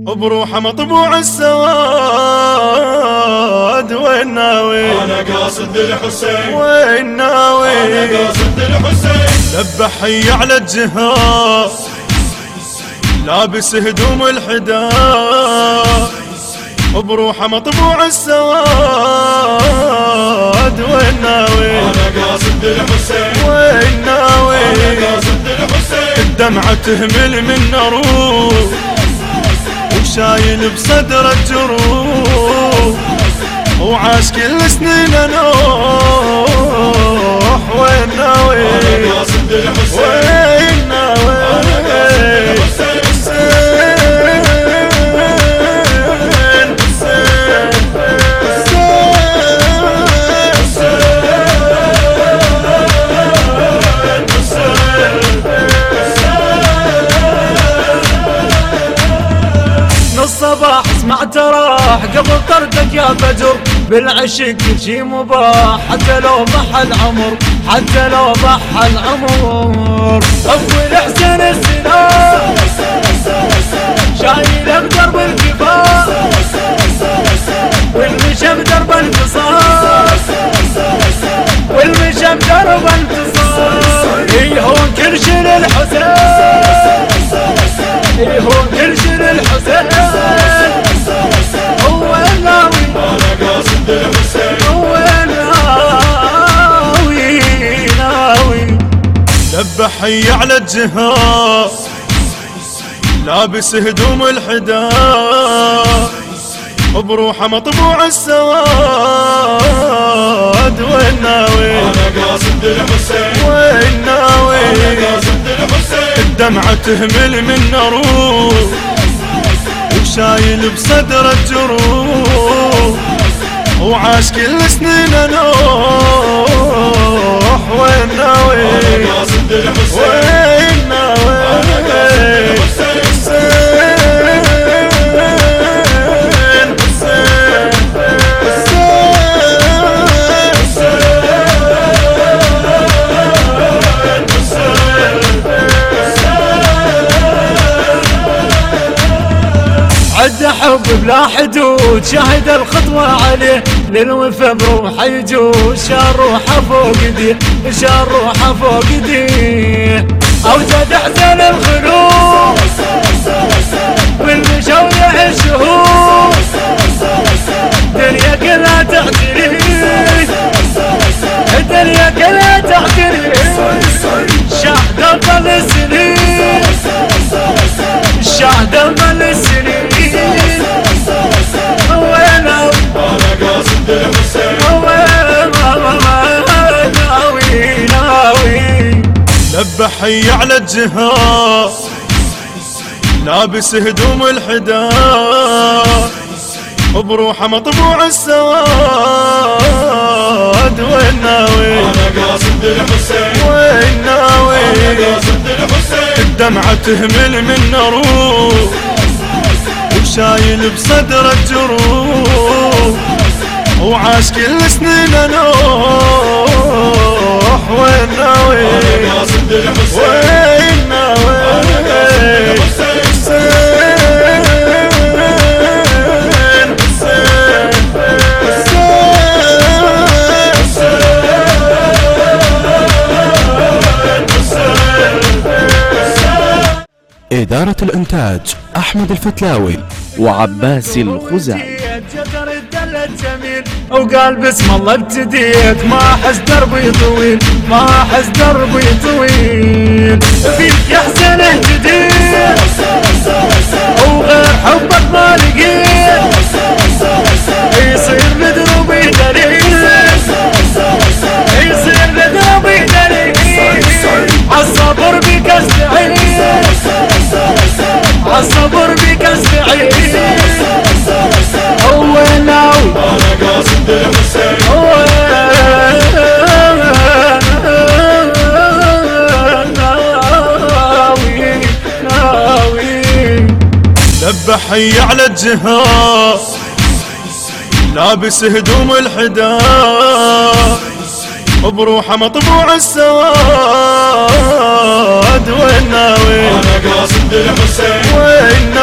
بروحه مطبوع السواد، وين ناوي؟ أنا قاصد الحسين، وين ناوي؟ أنا قاصد الحسين. ذبح حي على الجهاد، لابس هدوم الحداد، بروحه مطبوع السواد، وين ناوي؟ أنا قاصد الحسين، وين ناوي؟ أنا قاصد الحسين. الدمعة تهمل من روح، وشايل بصدره الجروح، وعاش كل سنين نوح، وين ناوي؟ أنا قاصد الحسين، وين ناوي؟ أنا قاصد الحسين. الصباح سمعت راح قبل طردك يا فجر، بالعشق كل شي مباح حتى لو ضحى العمر، حتى لو ضحى العمر. اول حسين السنان شايله بدرب الكفاح، والمشى بدرب انتصار، والمشى بدرب انتصار. هون كل شي للحسين، هون كل شي للحسين. هو ناوي، أنا قاصد الحسين، هو ناوي ناوي. ذبح حي على الجهاد، لابس هدوم الحداد، بروحه مطبوع السواد، وين ناوي؟ أنا قاصد الحسين، وين ناوي؟ أنا قاصد الحسين. الدمعة تهمل من روح، وشايل بصدره الجروح، وعاش كل سنين نوح، وين ناوي؟ أنا قاصد الحسين، وين ناوي؟ أنا قاصد الحسين. عد حب بلا حدود، شاهد الخطوة عليه، للوفا بروحه يجوز، شال روحه فوق ايديه، شال روحه فوق ايديه. اوجد احزان الخلود والمشويح الشهود، دنيا كلها تعتري، الدنيا كلها تعتري. شاهد ظل السنين، شاهد ظل السنين. هو ناوي، أنا قاصد الحسين، هو ناوي ناوي. ذبح حي على الجهاد، لابس هدوم الحداد، بروحه مطبوع السواد، وين ناوي؟ أنا قاصد الحسين، وين ناوي؟ أنا قاصد الحسين. الدمعة تهمل من روح، وشايل بصدره الجروح، وعاش كل سنين نوح، وين ناوي؟ أنا قاصد الحسين، وين ناوي؟ أنا قاصد الحسين. إدارة الإنتاج أحمد الفتلاوي وعباس الخزاعي. جدر الدلة جميل، وقال بسم الله ابتديت، ما احس دربي طويل، ما احس دربي طويل. فيك يا حسين اهتديت، وغير حبك ما لقيت، يصير لدروبي دليل، يصير لدروبي دليل. عالصبر بك استعين، عالصبر بك استعين. هو ناوي، أنا قاصد الحسين، هو ناوي ناوي. ذبح حي على الجهاد، لابس هدوم الحداد، بروحه مطبوع السواد، وين ناوي؟ أنا قاصد الحسين، وين